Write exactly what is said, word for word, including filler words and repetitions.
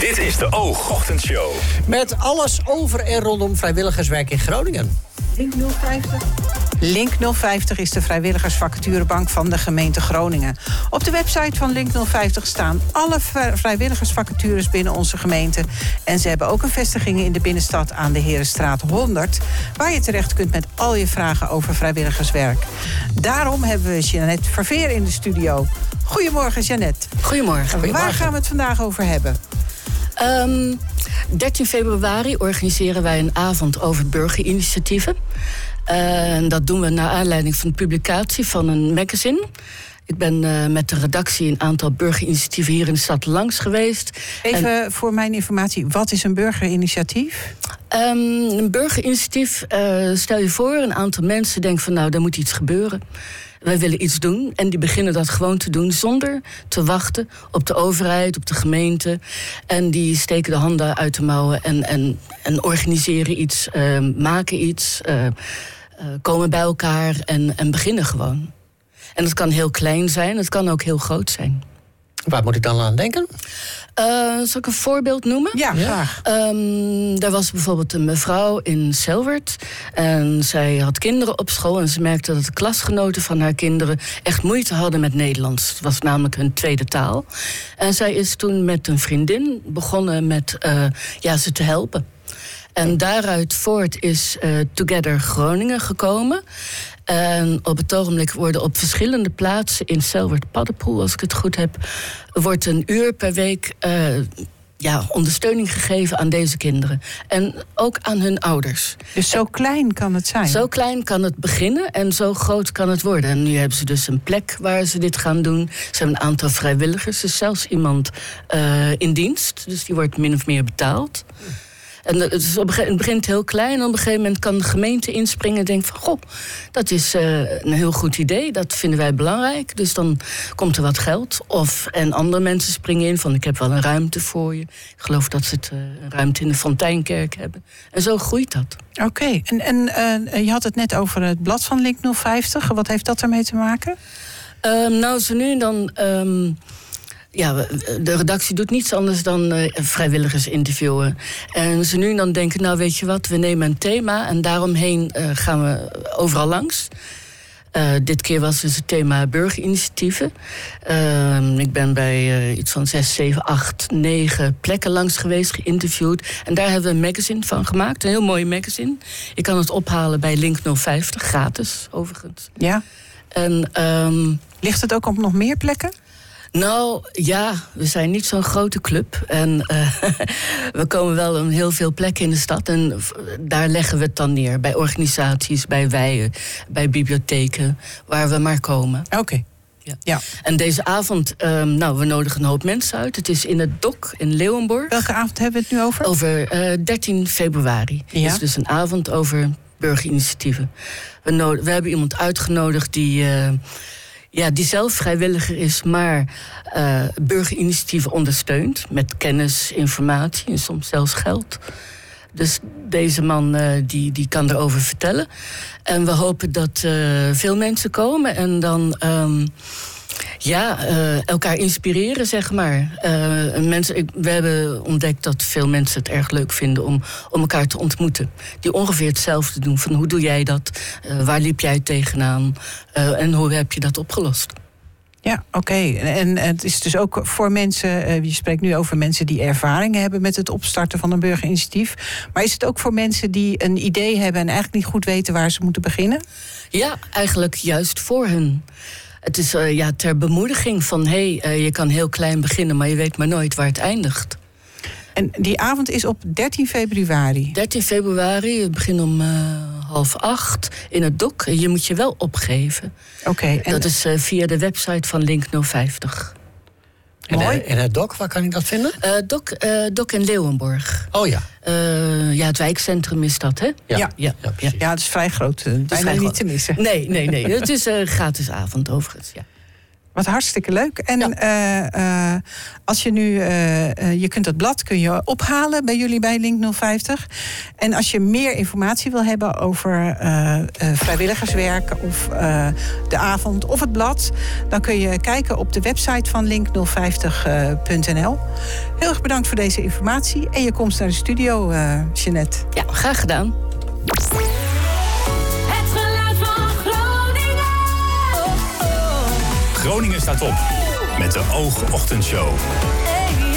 Dit is de Oogochtendshow. Met alles over en rondom vrijwilligerswerk in Groningen. Link nul vijftig. Link nul vijftig is de vrijwilligersvacaturebank van de gemeente Groningen. Op de website van Link nul vijftig staan alle vrijwilligersvacatures binnen onze gemeente. En ze hebben ook een vestiging in de binnenstad aan de Herenstraat honderd... waar je terecht kunt met al je vragen over vrijwilligerswerk. Daarom hebben we Jeannette Verveer in de studio. Goedemorgen, Jeannette. Goedemorgen. Goedemorgen. Waar gaan we het vandaag over hebben? Um, dertien februari organiseren wij een avond over burgerinitiatieven. En uh, dat doen we naar aanleiding van de publicatie van een magazine. Ik ben uh, met de redactie een aantal burgerinitiatieven hier in de stad langs geweest. Even en, voor mijn informatie, wat is een burgerinitiatief? Um, een burgerinitiatief, uh, stel je voor, een aantal mensen denken van nou, er moet iets gebeuren. Wij willen iets doen en die beginnen dat gewoon te doen zonder te wachten op de overheid, op de gemeente. En die steken de handen uit de mouwen en, en, en organiseren iets, uh, maken iets, uh, uh, komen bij elkaar en, en beginnen gewoon. En dat kan heel klein zijn, het kan ook heel groot zijn. Waar moet ik dan aan denken? Uh, zal ik een voorbeeld noemen? Ja, graag. Um, er was bijvoorbeeld een mevrouw in Selwert. En zij had kinderen op school. En ze merkte dat de klasgenoten van haar kinderen echt moeite hadden met Nederlands. Het was namelijk hun tweede taal. En zij is toen met een vriendin begonnen met uh, ja, ze te helpen. En daaruit voort is uh, Together Groningen gekomen. En op het ogenblik worden op verschillende plaatsen in Selwert-Paddepoel, als ik het goed heb, wordt een uur per week uh, ja, ondersteuning gegeven aan deze kinderen. En ook aan hun ouders. Dus zo klein kan het zijn? Zo klein kan het beginnen en zo groot kan het worden. En nu hebben ze dus een plek waar ze dit gaan doen. Ze hebben een aantal vrijwilligers, dus zelfs iemand uh, in dienst. Dus die wordt min of meer betaald. En het, op een het begint heel klein en op een gegeven moment kan de gemeente inspringen en denken van goh, dat is uh, een heel goed idee, dat vinden wij belangrijk. Dus dan komt er wat geld. Of, en andere mensen springen in van ik heb wel een ruimte voor je. Ik geloof dat ze het, uh, een ruimte in de Fonteinkerk hebben. En zo groeit dat. Oké, okay. en, en uh, je had het net over het blad van Link nul vijftig. Wat heeft dat ermee te maken? Um, nou, zo nu en dan... Um, Ja, de redactie doet niets anders dan uh, vrijwilligers interviewen. En ze nu en dan denken, nou weet je wat, we nemen een thema en daaromheen uh, gaan we overal langs. Uh, dit keer was dus het thema burgerinitiatieven. Uh, ik ben bij uh, iets van zes, zeven, acht, negen plekken langs geweest, geïnterviewd. En daar hebben we een magazine van gemaakt, een heel mooi magazine. Je kan het ophalen bij Link nul vijftig, gratis overigens. Ja. En, um, ligt het ook op nog meer plekken? Nou, ja, we zijn niet zo'n grote club. En uh, we komen wel op heel veel plekken in de stad. En daar leggen we het dan neer. Bij organisaties, bij wijen, bij bibliotheken. Waar we maar komen. Oké. Okay. Ja. Ja. En deze avond, um, nou, we nodigen een hoop mensen uit. Het is in het Dok in Leeuwenborg. Welke avond hebben we het nu over? Over uh, dertien februari. Het Ja. is dus een avond over burgerinitiatieven. We, no- we hebben iemand uitgenodigd die... Uh, Ja, die zelf vrijwilliger is, maar uh, burgerinitiatieven ondersteunt. Met kennis, informatie en soms zelfs geld. Dus deze man uh, die, die kan erover vertellen. En we hopen dat uh, veel mensen komen en dan... Um, Ja, uh, elkaar inspireren, zeg maar. Uh, mensen, ik, we hebben ontdekt dat veel mensen het erg leuk vinden om, om elkaar te ontmoeten. Die ongeveer hetzelfde doen. Van hoe doe jij dat? Uh, waar liep jij tegenaan? Uh, en hoe heb je dat opgelost? Ja, oké. Okay. En het is dus ook voor mensen... Uh, je spreekt nu over mensen die ervaring hebben met het opstarten van een burgerinitiatief. Maar is het ook voor mensen die een idee hebben en eigenlijk niet goed weten waar ze moeten beginnen? Ja, eigenlijk juist voor hun. Het is uh, ja, ter bemoediging van... hé, hey, uh, je kan heel klein beginnen, maar je weet maar nooit waar het eindigt. En die avond is op dertien februari? dertien februari, het begint om uh, half acht in het Dok. Je moet je wel opgeven. Oké. Okay, en... Dat is uh, via de website van Link nul vijftig. En, Mooi. En het Dok, waar kan ik dat vinden? Uh, Dok, uh, Dok in Leeuwenborg. Oh ja. Uh, ja, het wijkcentrum is dat, hè? Ja, ja. ja, ja, ja. ja het is vrij groot. Het is bijna vrij niet groot. te missen. Nee, nee, nee. Het is een gratis avond overigens, ja. Wat hartstikke leuk. En Ja. uh, uh, als je nu, uh, uh, je kunt dat blad kun je ophalen bij jullie bij Link nul vijftig. En als je meer informatie wil hebben over uh, uh, vrijwilligerswerk of uh, de avond of het blad, dan kun je kijken op de website van link nul vijftig punt n l. Heel erg bedankt voor deze informatie en je komst naar de studio, uh, Jeanette. Ja, graag gedaan. Groningen staat op met de Oogochtendshow.